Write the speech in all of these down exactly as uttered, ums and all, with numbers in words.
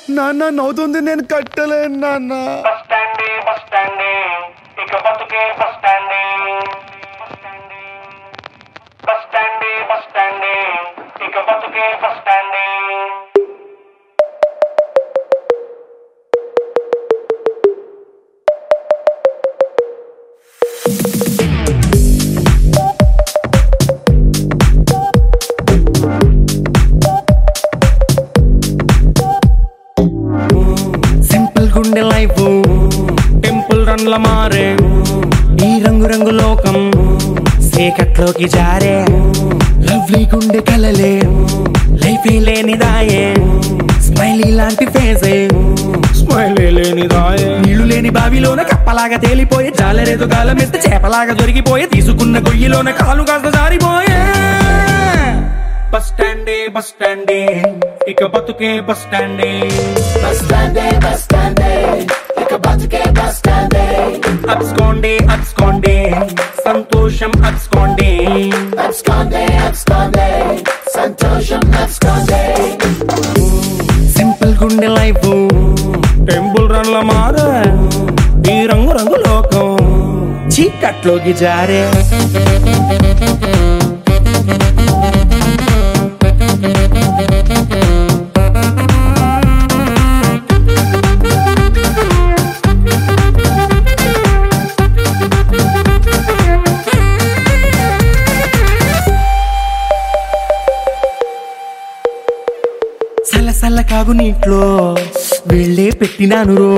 నాన్న నవ్వుతుంది, నేను కట్టలేను నాన్న. బస్ స్టాండే బస్ స్టాండే ఇక బతుకే బస్ స్టాండే. బస్ స్టాండే బస్ స్టాండే ఇక బతుకే బస్ స్టాండే. సింపుల్ గుండె లైఫ్ టెంపుల్ రన్ల మారే, ఈ రంగు రంగు లోకం సేకట్లోకి జారే. లవ్లీ గుండె కలలే లైఫ్ లేనిదాయే, స్మైలీ లాంటి ఫేసే స్మైల్ లేనిదాయే. నీళ్లు లేని బావిలోన కప్పలాగా తేలిపోయే, జాలరేదో గాలం ఎత్తే చేపలాగా దొరికిపోయే, తీసుకున్న గొయ్యిలోన కాలు కాస్త జారిపోయే. బస్ స్టాండే బస్ స్టాండే ఇక బతుకే బస్ స్టాండే. బస్ స్టాండే బస్ స్టాండే ఇక బతుకే బస్ స్టాండే. అబ్స్కోండే అబ్స్కోండే సంతోషం అబ్స్కోండే. అబ్స్కోండే అబ్స్కోండే సంతోషం అబ్స్కోండే. సింపుల్ గుండె లైఫ్ టెంపుల్ రన్ల మారే, ఈ రంగు రంగు లోకం చీకట్లోకి జారే. సల్ల సల్ల కాగు నీట్లో వెళ్ళే పెట్టినాను రో,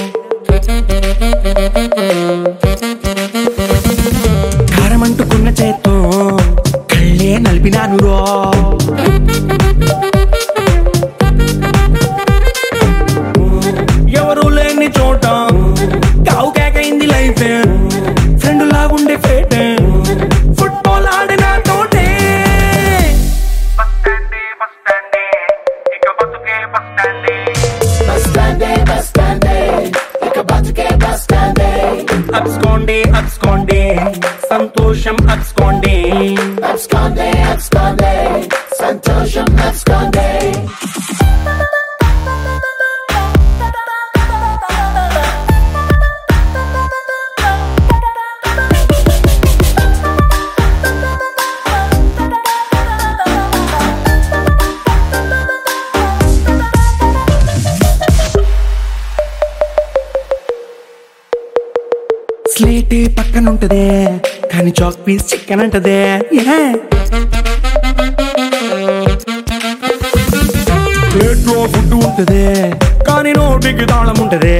కారమంటుకున్న చేత్తో కళ్ళే నలిపినాను రో. ఎవరు లేని చోట కావు కేకైంది లైఫ్, ఫ్రెండ్ లాగుండే ఫేట్ ఫుట్బాల్ ఆడిన తోటే. బస్ స్టాండే బస్ స్టాండే ఇక బతుకే బస్ స్టాండే. బస్ స్టాండే బస్ స్టాండే ఇక బతుకే బస్ స్టాండే. అబ్స్కోండే అబ్స్కోండే సంతోషం అబ్స్కోండే. అబ్స్కోండే అబ్స్కోండే సంతోషం అబ్స్కోండే. స్లేటే పక్కన ఉంటదే కానీ చాక్ పీస్ చికెన్ అంటదే. ప్లేట్లో ఫుడ్ ఉంటదే కానీ నోటికి తాళం ఉంటదే.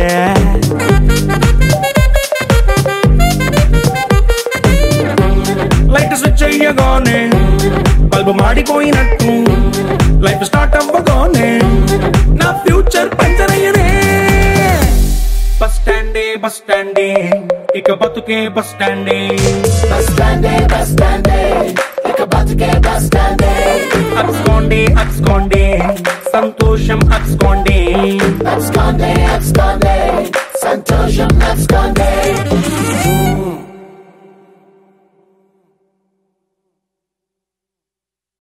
లైట్ స్విచ్ అయ్యగానే బల్బు మాడిపోయినట్టు, లైఫ్ స్టార్ట్ అవ్వగానే నా ఫ్యూచర్ పంచర్ అయ్యనే. బస్ స్టాండే బస్ స్టాండే ఇక బతుకే బస్ స్టాండే. బస్ స్టాండే బస్ స్టాండే ఇక బతుకే బస్ స్టాండే. అబ్స్కోండే అబ్స్కోండే సంతోషం అబ్స్కోండే. అబ్స్కోండే అబ్స్కోండే సంతోషం అబ్స్కోండే.